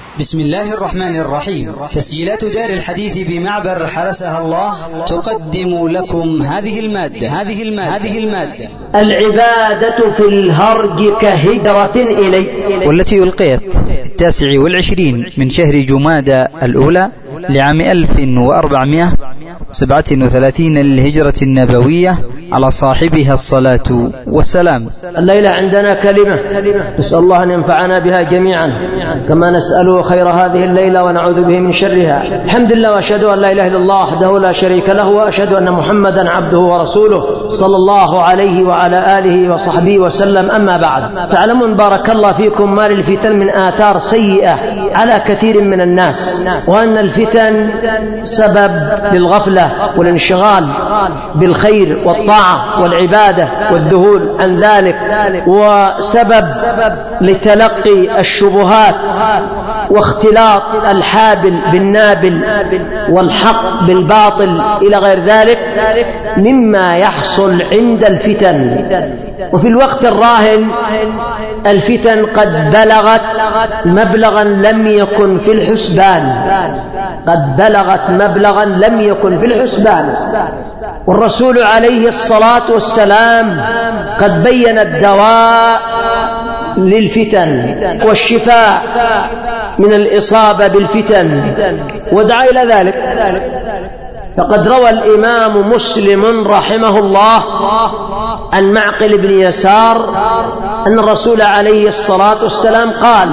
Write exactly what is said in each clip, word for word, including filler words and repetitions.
بسم الله الرحمن الرحيم. تسجيلات دار الحديث بمعبر حرسها الله تقدم لكم هذه المادة هذه المادة هذه المادة العبادة في الهرج كهجرة إلي، والتي ألقيت في التاسع والعشرين من شهر جمادى الأولى لعام ألف وأربعمائة وسبعة وثلاثين للهجرة النبوية على صاحبها الصلاة والسلام. الليلة عندنا كلمة نسأل الله أن ينفعنا بها جميعا كما نسأله خير هذه الليلة ونعوذ به من شرها. الحمد لله، وأشهد أن لا إله إلا الله وحده لا شريك له، وأشهد أن محمدا عبده ورسوله صلى الله عليه وعلى آله وصحبه وسلم. أما بعد، تعلمون بارك الله فيكم ما للفتن من آثار سيئة على كثير من الناس، وأن الفتن سبب للغفلة والانشغال بالخير والطاعة والعبادة والذهول عن ذلك، وسبب لتلقي الشبهات واختلاط الحابل بالنابل والحق بالباطل إلى غير ذلك مما يحصل عند الفتن. وفي الوقت الراهن الفتن قد بلغت مبلغا لم يكن في الحسبان قد بلغت مبلغا لم يكن في الحسبان والرسول عليه الصلاة والسلام قد بين الدواء للفتن والشفاء من الإصابة بالفتن ودعا إلى ذلك. فقد روى الإمام مسلم رحمه الله عن معقل بن يسار أن الرسول عليه الصلاة والسلام قال: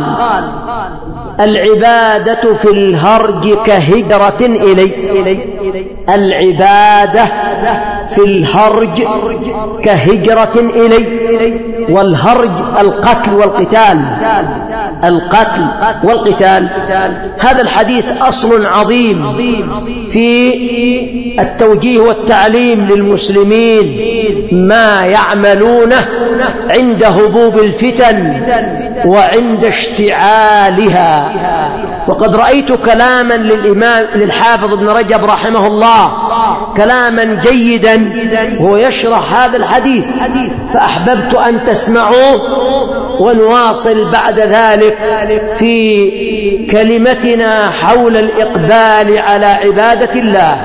العبادة في الهرج كهجرة إلي. العبادة في الهرج كهجرة إلي. والهرج القتل والقتال القتل والقتال. هذا الحديث أصل عظيم في التوجيه والتعليم للمسلمين ما يعملونه عند هبوب الفتن وعند اشتعالها. وقد رأيت كلاما للإمام للحافظ ابن رجب رحمه الله كلاما جيدا وهو يشرح هذا الحديث، فأحببت أن تسمعوه ونواصل بعد ذلك في كلمتنا حول الإقبال على عبادة الله.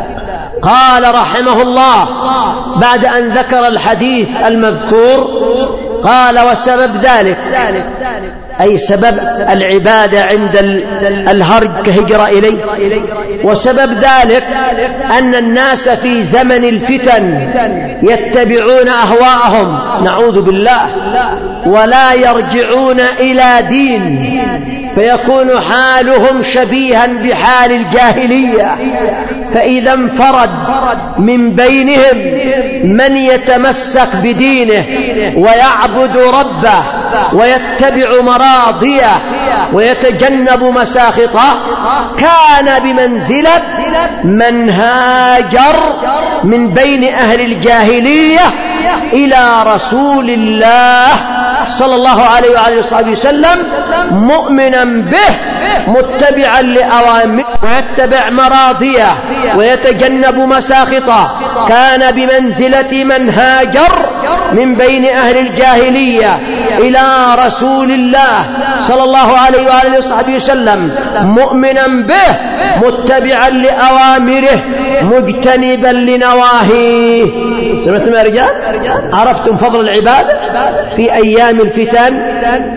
قال رحمه الله بعد أن ذكر الحديث المذكور قال: وسبب ذلك أي سبب العبادة عند الهرج كهجرة إليه، وسبب ذلك أن الناس في زمن الفتن يتبعون أهواءهم نعوذ بالله ولا يرجعون إلى دين، فيكون حالهم شبيها بحال الجاهلية. فإذا انفرد من بينهم من يتمسك بدينه ويعبد ربه ويتبع مراضيه ويتجنب مساخطه كان بمنزلة من هاجر من بين أهل الجاهلية إلى رسول الله صلى الله عليه وعلى وصحبه وسلم مؤمنا به متبعا لأوامره ويتبع مراضيه ويتجنب مساخطه. كان بمنزلة من هاجر من بين أهل الجاهلية إلى رسول الله صلى الله عليه وآله وصحبه وسلم مؤمنا به متبعا لأوامره مجتنبا لنواهيه. سمعتم يا رجال؟ عرفتم فضل العبادة في أيام الفتن؟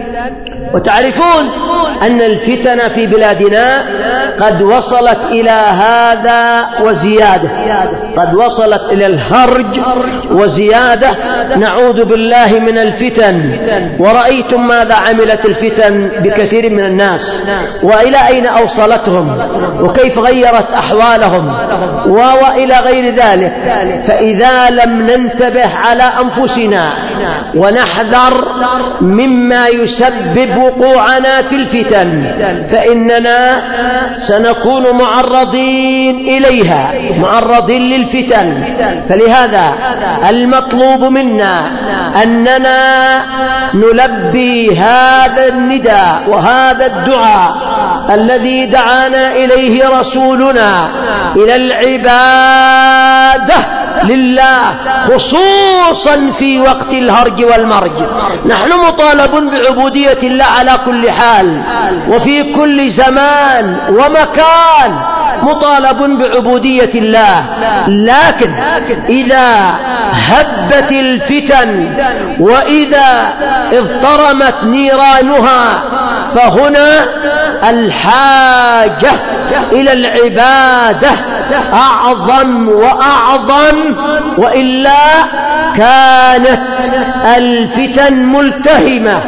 وتعرفون أن الفتن في بلادنا قد وصلت إلى هذا وزيادة، قد وصلت إلى الهرج وزيادة، نعوذ بالله من الفتن. ورأيتم ماذا عملت الفتن بكثير من الناس وإلى أين أوصلتهم وكيف غيرت أحوالهم وإلى غير ذلك. فإذا لم ننتبه على أنفسنا ونحذر مما يسبب وقوعنا في الفتن فإننا سنكون معرضين إليها، معرضين للفتن. فلهذا المطلوب منا أننا نلبي هذا النداء وهذا الدعاء الذي دعانا إليه رسولنا إلى العبادة لله، خصوصا في وقت الهرج والمرج. نحن مطالبون بعبودية الله على كل حال وفي كل زمان ومكان، مطالب بعبودية الله. لكن إذا هبت الفتن وإذا اضطرمت نيرانها فهنا الحاجة إلى العبادة أعظم وأعظم، وإلا كانت الفتن ملتهمة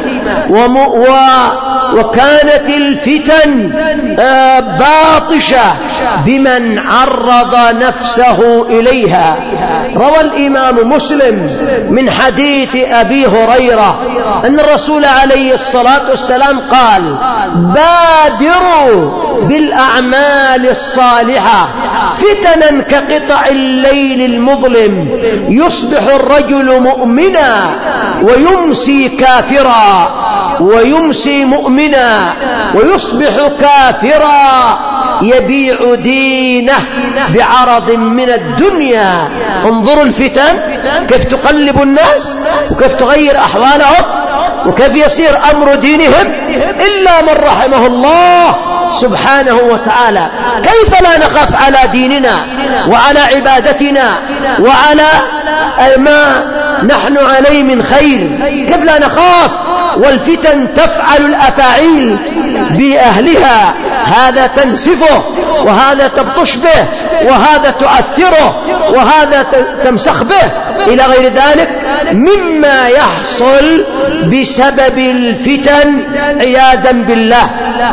وكانت الفتن باطشة بمن عرض نفسه إليها. روى الإمام مسلم من حديث أبي هريرة أن الرسول عليه الصلاة والسلام قال: بادروا بالأعمال الصالحة فتنا كقطع الليل المظلم، يصبح الرجل مؤمنا ويمسي كافرا، ويمسي مؤمنا ويصبح كافرا، يبيع دينه بعرض من الدنيا. انظروا الفتن كيف تقلب الناس وكيف تغير أحوالهم وكيف يصير أمر دينهم إلا من رحمه الله سبحانه وتعالى. كيف لا نخاف على ديننا وعلى عبادتنا وعلى ما نحن عليه من خير؟ كيف لا نخاف والفتن تفعل الأفاعيل بأهلها؟ هذا تنسفه وهذا تبطش به وهذا تؤثره وهذا تمسخ به إلى غير ذلك مما يحصل بسبب الفتن عياذا بالله.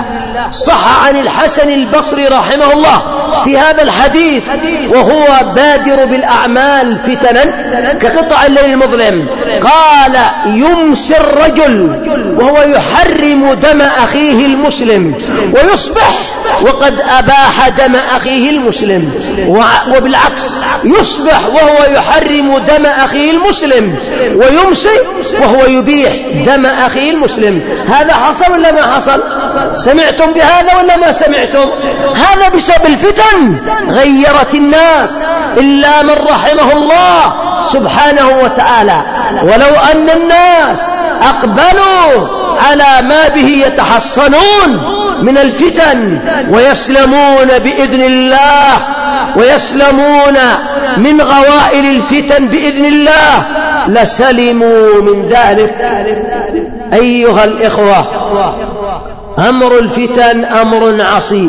صح عن الحسن البصري رحمه الله في هذا الحديث وهو بادر بالأعمال فتنا كقطع الليل المظلم، قال: يمسي الرجل وهو يحرم دم أخيه المسلم ويصبح وقد أباح دم أخيه المسلم، وبالعكس يصبح وهو يحرم دم أخيه المسلم ويمسي وهو يبيح دم أخيه المسلم. هذا حصل ولا ما حصل؟ سمعتم بهذا ولا ما سمعتم؟ هذا بسبب الفتن غيرت الناس إلا من رحمه الله سبحانه وتعالى. ولو أن الناس أقبلوا على ما به يتحصنون من الفتن ويسلمون بإذن الله ويسلمون من غوائل الفتن بإذن الله لسلموا من ذلك. أيها الإخوة، أمر الفتن أمر عصيب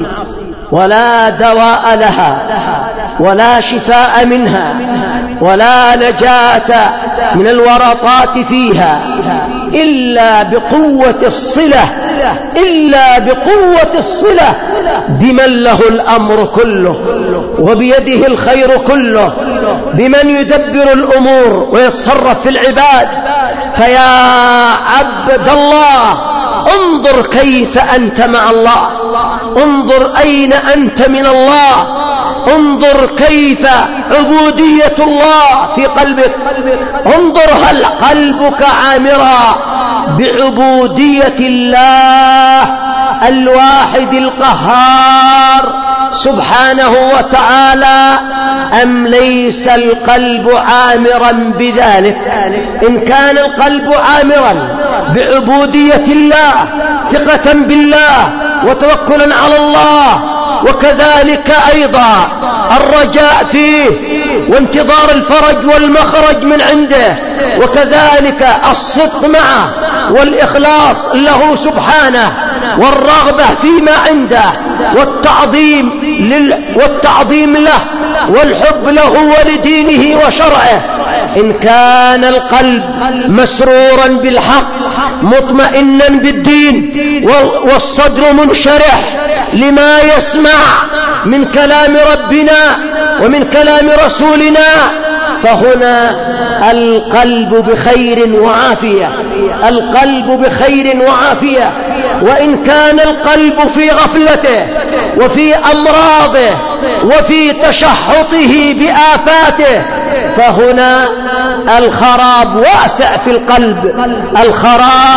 ولا دواء لها ولا شفاء منها ولا نجاة من الورطات فيها إلا بقوة الصلة إلا بقوة الصلة بمن له الأمر كله وبيده الخير كله، بمن يدبر الأمور ويتصرف في العباد. فيا عبد الله، انظر كيف أنت مع الله، انظر أين أنت من الله، انظر كيف عبودية الله في قلبك، انظر هل قلبك عامرا بعبودية الله الواحد القهار سبحانه وتعالى أم ليس القلب عامرا بذلك؟ إن كان القلب عامرا بعبودية الله ثقة بالله وتوكلا على الله، وكذلك أيضا الرجاء فيه وانتظار الفرج والمخرج من عنده، وكذلك الصدق معه والإخلاص له سبحانه والرغبة فيما عنده والتعظيم, لل والتعظيم له والحب له ولدينه وشرعه. إن كان القلب مسرورا بالحق مطمئنا بالدين والصدر منشرح لما يسمع من كلام ربنا ومن كلام رسولنا، فهنا القلب بخير وعافية، القلب بخير وعافية. وإن كان القلب في غفلته وفي أمراضه وفي تشحطه بآفاته فهنا الخراب واسع في القلب، الخراب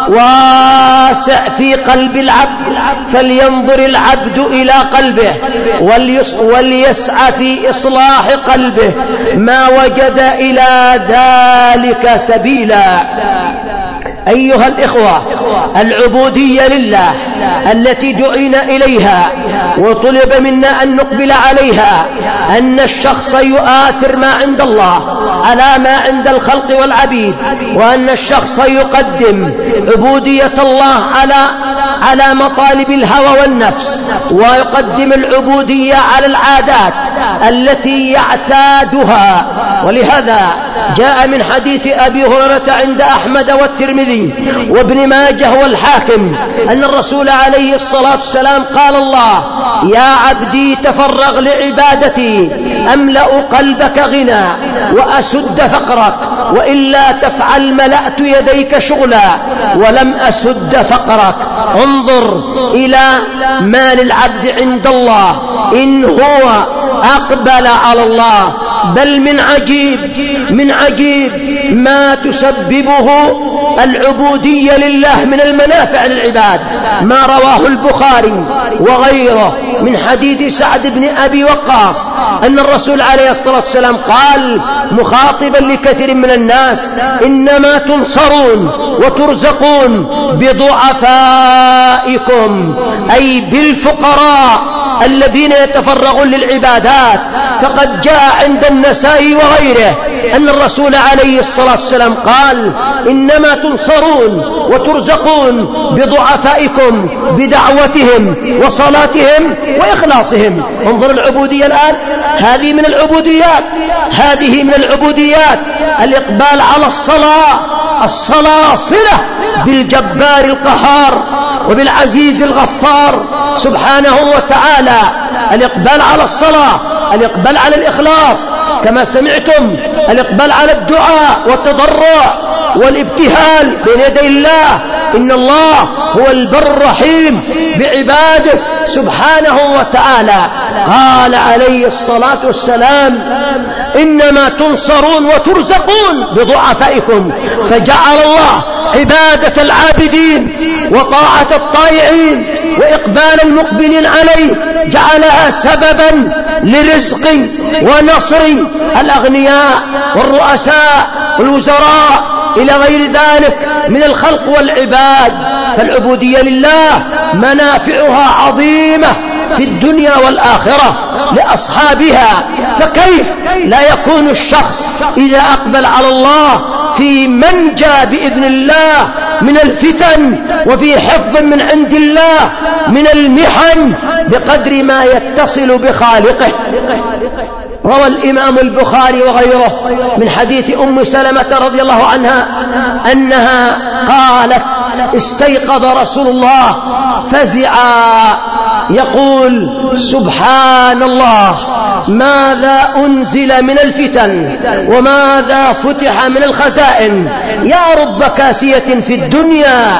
واسع في قلب العبد، فلينظر العبد إلى قلبه وليسعى في إصلاح قلبه ما وجد إلى ذلك سبيلا. أيها الإخوة، العبودية لله التي دعينا إليها وطلب منا أن نقبل عليها أن الشخص يؤثر ما عند الله على ما عند الخلق والعبيد، وأن الشخص يقدم عبودية الله على على مطالب الهوى والنفس، ويقدم العبودية على العادات التي يعتادها. ولهذا جاء من حديث أبي هريرة عند أحمد والترمذي وابن ماجه والحاكم أن الرسول عليه الصلاة والسلام قال: الله يا عبدي تفرغ لعبادتي أملأ قلبك غنى وأسد فقرك، وإلا تفعل ملأت يديك شغلا ولم أسد فقرك. انظر إلى ما للعبد عند الله إن هو أقبل على الله. بل من عجيب من عجيب ما تسببه العبودية لله من المنافع للعباد، ما رواه البخاري وغيره من حديث سعد بن أبي وقاص أن الرسول عليه الصلاة والسلام قال مخاطبا لكثير من الناس: إنما تنصرون وترزقون بضعفائكم، أي بالفقراء الذين يتفرغون للعبادات. فقد جاء عند النسائي وغيره أن الرسول عليه الصلاة والسلام قال: إنما تنصرون وترزقون بضعفائكم بدعوتهم وصلاتهم وإخلاصهم. انظر العبودية الآن، هذه من العبوديات هذه من العبوديات الإقبال على الصلاة. الصلاة صلة بالجبار القهار وبالعزيز الغفار سبحانه وتعالى. الإقبال على الصلاة، الإقبال على الإخلاص كما سمعتم، الإقبال على الدعاء والتضرع والابتهال بين يدي الله. إن الله هو البر الرحيم بعباده سبحانه وتعالى. قال عليه الصلاة والسلام: إنما تنصرون وترزقون بضعفائكم. فجعل الله عبادة العابدين وطاعة الطائعين وإقبال المقبلين عليه جعلها سببا لرزق ونصر الأغنياء والرؤساء والوزراء إلى غير ذلك من الخلق والعباد. فالعبودية لله منافعها عظيمة في الدنيا والآخرة لأصحابها. فكيف لا يكون الشخص إذا أقبل على الله في منجى بإذن الله من الفتن وفي حفظ من عند الله من المحن بقدر ما يتصل بخالقه. روى الإمام البخاري وغيره من حديث أم سلمة رضي الله عنها أنها قالت: استيقظ رسول الله فزعا يقول: سبحان الله، ماذا أنزل من الفتن وماذا فتح من الخزائن، يا رب كاسية في الدنيا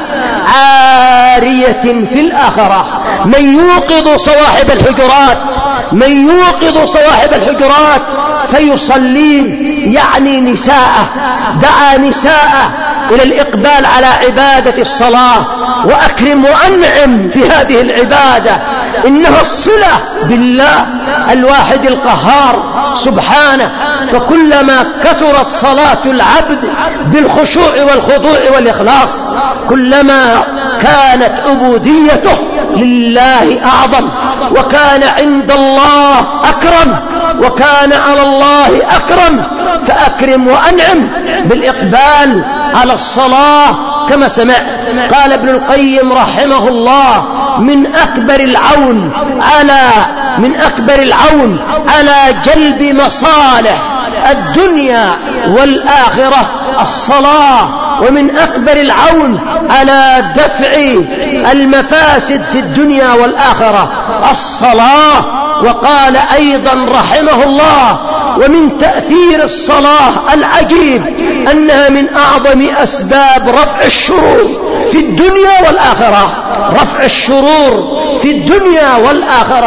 عارية في الآخرة. من يوقظ صواحب الحجرات من يوقظ صواحب الحجرات فيصلين، يعني نساءه، دعا نساءه إلى الإقبال على عبادة الصلاة. وأكرم وأنعم بهذه العبادة، إنها الصلة بالله الواحد القهار سبحانه. فكلما كثرت صلاة العبد بالخشوع والخضوع والإخلاص كلما كانت عبوديته لله أعظم، وكان عند الله أكرم، وكان على الله أكرم. فأكرم وأنعم بالإقبال على الصلاة. كما سمع قال ابن القيم رحمه الله: من أكبر العون على من أكبر العون على جلب مصالح الدنيا والآخرة الصلاة، ومن أكبر العون على دفع المفاسد في الدنيا والآخرة الصلاة. وقال أيضا رحمه الله: ومن تأثير الصلاة العجيب أنها من أعظم أسباب رفع الشرور في الدنيا والآخرة. رفع الشرور في الدنيا والآخرة.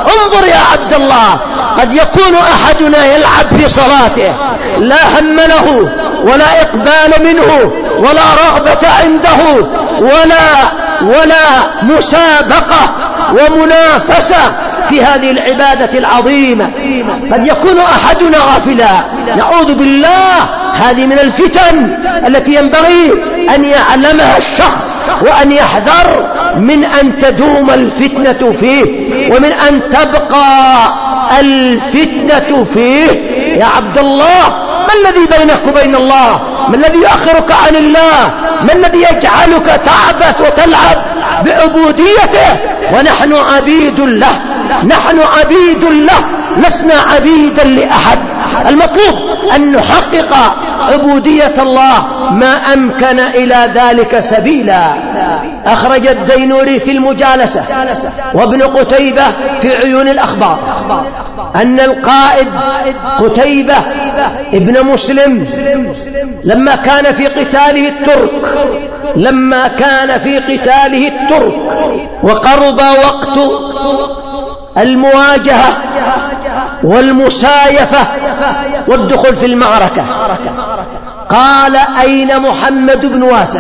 انظر يا عبد الله، قد يكون أحدنا يلعب في صلاته لا هم له ولا إقبال منه ولا رغبة عنده ولا ولا مسابقة ومنافسة في هذه العبادة العظيمة. قد يكون أحدنا غافلا، نعوذ بالله. هذه من الفتن التي ينبغي أن يعلمها الشخص وأن يحذر من أن تدوم الفتنة فيه ومن أن تبقى الفتنة فيه. يا عبد الله، ما الذي بينك وبين الله؟ ما الذي يؤخرك عن الله؟ ما الذي يجعلك تعبث وتلعب بعبوديته ونحن عبيد له؟ نحن عبيد له، لسنا عبيدا لأحد. المطلوب أن نحقق عبودية الله ما أمكن إلى ذلك سبيلا. أخرج الدينوري في المجالسة وابن قتيبة في عيون الأخبار أن القائد قتيبة ابن مسلم لما كان في قتاله الترك لما كان في قتاله الترك وقرب وقت المواجهة والمسايفة والدخول في المعركة، قال: أين محمد بن واسع؟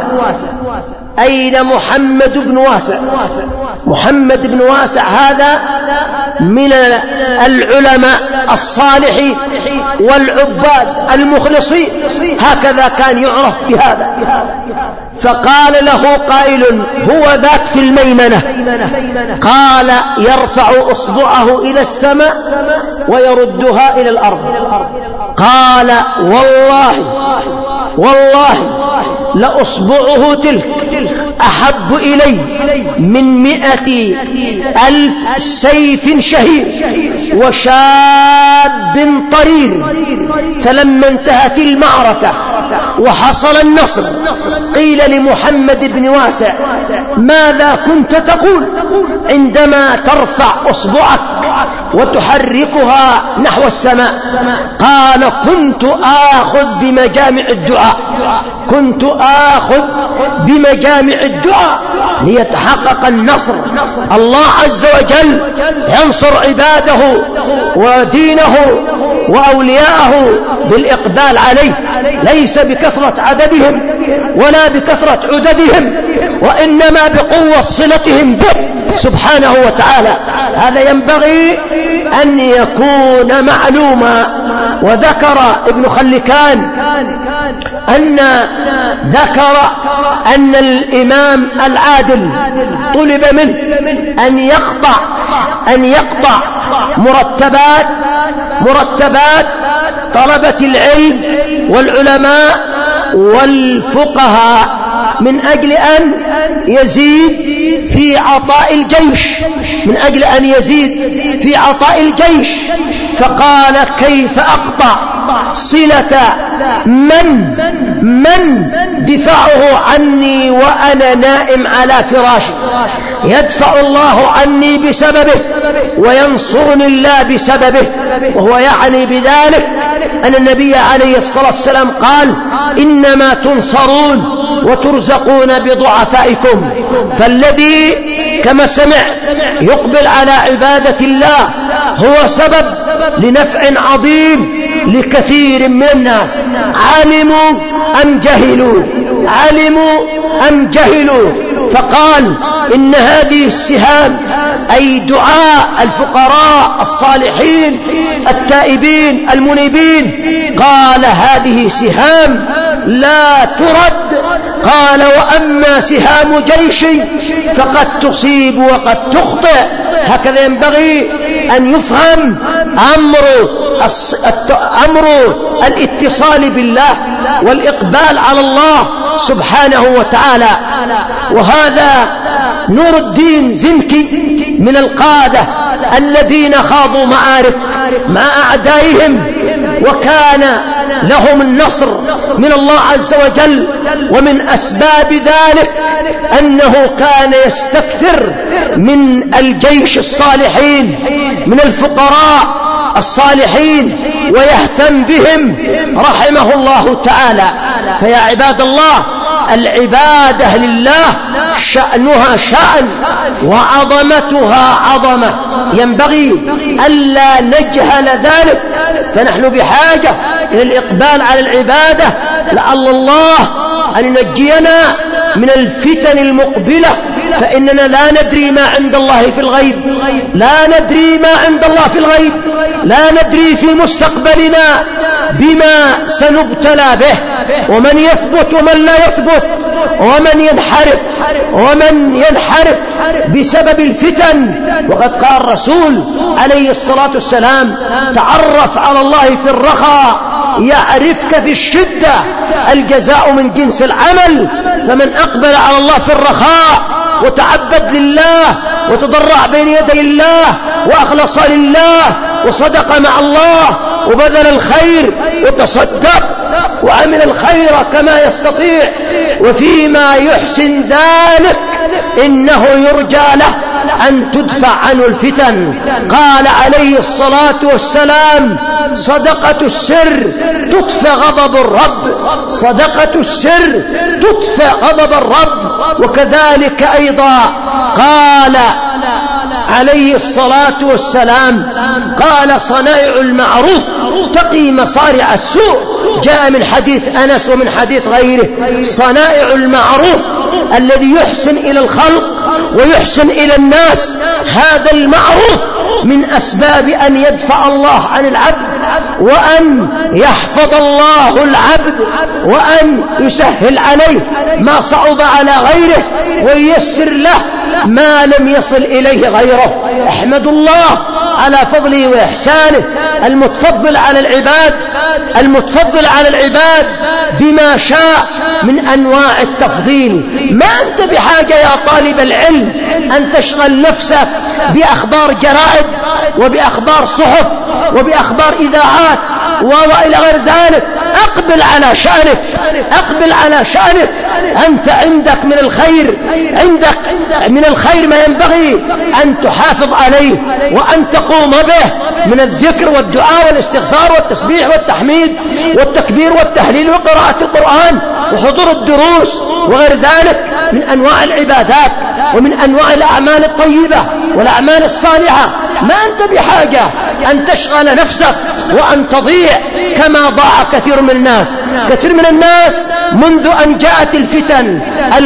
أين محمد بن واسع؟ محمد بن واسع هذا من العلماء الصالحين والعباد المخلصين، هكذا كان يعرف بهذا. فقال له قائل: هو ذاك في الميمنة. قال: يرفع أصبعه إلى السماء ويردها إلى الأرض. قال: والله والله لأصبعه تلك أحب إلي من مئة ألف سيف شهير وشاب طرير. فلما انتهت المعركة وحصل النصر قيل لمحمد بن واسع: ماذا كنت تقول عندما ترفع أصبعك وتحركها نحو السماء؟ قال: كنت آخذ بمجامع الدعاء كنت آخذ بمجامع الدعاء ليتحقق النصر. الله عز وجل ينصر عباده ودينه وأولياءه بالإقبال عليه، ليس بكثرة عددهم ولا بكثرة عددهم، وإنما بقوة صلتهم به سبحانه وتعالى. هذا ينبغي أن يكون معلوما. وذكر ابن خلكان أن ذكر أن الإمام العادل طلب منه أن يقطع أن يقطع مرتبات مرتبات طلبة العلم والعلماء والفقهاء من أجل أن يزيد في عطاء الجيش من أجل أن يزيد في عطاء الجيش. فقال: كيف أقطع صلة من من دفاعه عني وأنا نائم على فراشي؟ يدفع الله عني بسببه وينصرني الله بسببه. وهو يعني بذلك أن النبي عليه الصلاة والسلام قال: إنما تنصرون وترزقون بضعفائكم. فالذي كما سمع يقبل على عبادة الله هو سبب لنفع عظيم لكثير من الناس، علموا أم جهلوا علموا أم جهلوا. فقال: إن هذه السهام أي دعاء الفقراء الصالحين التائبين المنيبين، قال: هذه سهام لا ترد. قال: وأما سهام جيشي فقد تصيب وقد تخطئ. هكذا ينبغي أن يفهم أمر أمر الاتصال بالله والإقبال على الله سبحانه وتعالى. وهذا نور الدين زنكي من القادة الذين خاضوا معارك مع أعدائهم وكان لهم النصر من الله عز وجل. ومن أسباب ذلك أنه كان يستكثر من الجيش الصالحين من الفقراء الصالحين ويهتم بهم رحمه الله تعالى. فيا عباد الله، العبادة لله شأنها شأن وعظمتها عظمة، ينبغي ألا نجهل ذلك. فنحن بحاجة إلى الإقبال على العبادة لعل الله أن ينجينا من الفتن المقبلة، فإننا لا ندري ما عند الله في الغيب، لا ندري ما عند الله في الغيب، لا ندري في مستقبلنا بما سنبتلى به، ومن يثبت ومن لا يثبت، ومن ينحرف ومن ينحرف بسبب الفتن. وقد قال الرسول عليه الصلاة والسلام: تعرف على الله في الرخاء يعرفك في الشدة، الجزاء من جنس العمل. فمن أقبل على الله في الرخاء وتعبد لله وتضرع بين يدي الله وأخلص لله وصدق مع الله وبذل الخير وتصدق وعمل الخير كما يستطيع وفيما يحسن ذلك، إنه يرجى له أن تدفع عنه الفتن. قال عليه الصلاة والسلام: صدقة السر تطفئ غضب الرب، صدقة السر تطفئ غضب الرب. وكذلك أيضا قال عليه الصلاة والسلام: قال صنائع المعروف تقي مصارع السوء. جاء من حديث أنس ومن حديث غيره: صنائع المعروف الذي يحسن إلى الخلق ويحسن إلى الناس، هذا المعروف من أسباب أن يدفع الله عن العبد، وأن يحفظ الله العبد، وأن يسهل عليه ما صعب على غيره، وييسر له ما لم يصل إليه غيره. احمد الله على فضله وإحسانه المتفضل على العباد، المتفضل على العباد بما شاء من أنواع التفضيل. ما أنت بحاجة يا طالب العلم أن تشغل نفسك بأخبار جرائد وبأخبار صحف وبأخبار إذاعات وإلى غير ذلك. أقبل على شأنك، أقبل على شأنك. أنت عندك من الخير، عندك من الخير ما ينبغي أن تحافظ عليه وأن تقوم به من الذكر والدعاء والاستغفار والتسبيح والتحميد والتكبير والتهليل وقراءة القرآن وحضور الدروس وغير ذلك من أنواع العبادات ومن أنواع الأعمال الطيبة والأعمال الصالحة. ما أنت بحاجة أن تشغل نفسك وأن تضيع كما ضاع كثير من الناس. كثير من الناس منذ أن جاءت الفتن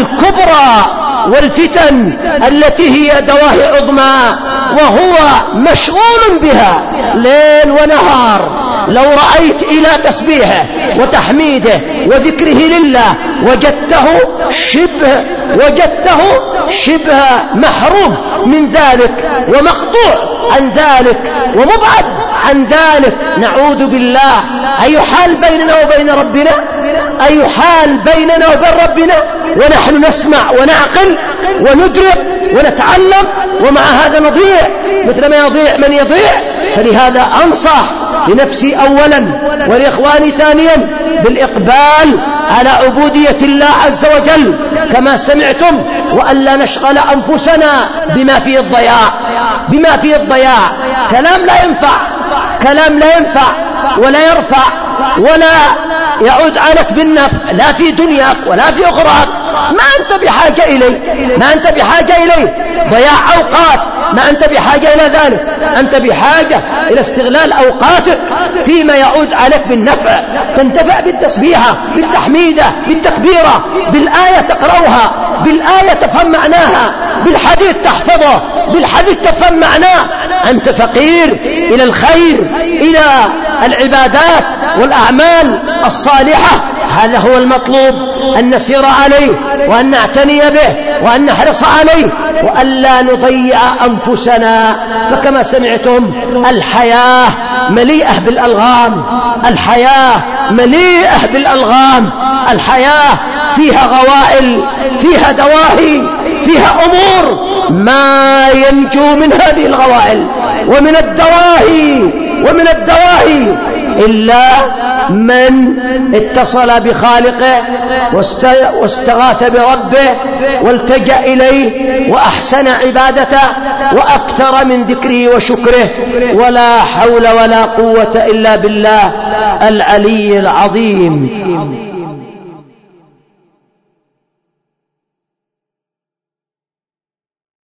الكبرى والفتن التي هي دواهي عظمى وهو مشغول بها ليل ونهار. لو رأيت إلى تسبيحه وتحميده وذكره لله وجدته شبه وجدته شبه محروم من ذلك ومقطوع عن ذلك ومبعد عن ذلك. نعوذ بالله. أي حال بيننا وبين ربنا، أي حال بيننا وبين ربنا ونحن نسمع ونعقل وندرك ونتعلم، ومع هذا نضيع مثل ما يضيع من يضيع. فلهذا أنصح لنفسي أولا ولإخواني ثانيا بالإقبال على عبودية الله عز وجل كما سمعتم، وألا نشغل أنفسنا بما فيه الضياع، بما فيه الضياع. كلام لا ينفع، كلام لا ينفع ولا يرفع ولا يعود عليك بالنفع لا في دنياك ولا في أخراك. ما أنت بحاجة إليه، ما أنت بحاجة إليه. ضياع أوقات ما أنت بحاجة إلى ذلك. أنت بحاجة إلى استغلال أوقاتك فيما يعود عليك بالنفع. تنتفع بالتسبيحة، بالتحميدة، بالتكبيرة، بالآية تقرأها، بالآية تفهم معناها، بالحديث تحفظه، بالحديث تفهم معناه. أنت فقير إلى الخير، إلى العبادات والأعمال الصالحة. هذا هو المطلوب، أن نسير عليه وأن نعتني به وأن نحرص عليه وألا نضيع أنفسنا. فكما سمعتم الحياة مليئة بالألغام، الحياة مليئة بالألغام، الحياة فيها غوائل، فيها دواهي، فيها أمور ما ينجو من هذه الغوائل ومن الدواهي ومن الدواهي إلا من اتصل بخالقه واستغاث بربه والتجأ إليه وأحسن عبادته وأكثر من ذكره وشكره. ولا حول ولا قوة إلا بالله العلي العظيم.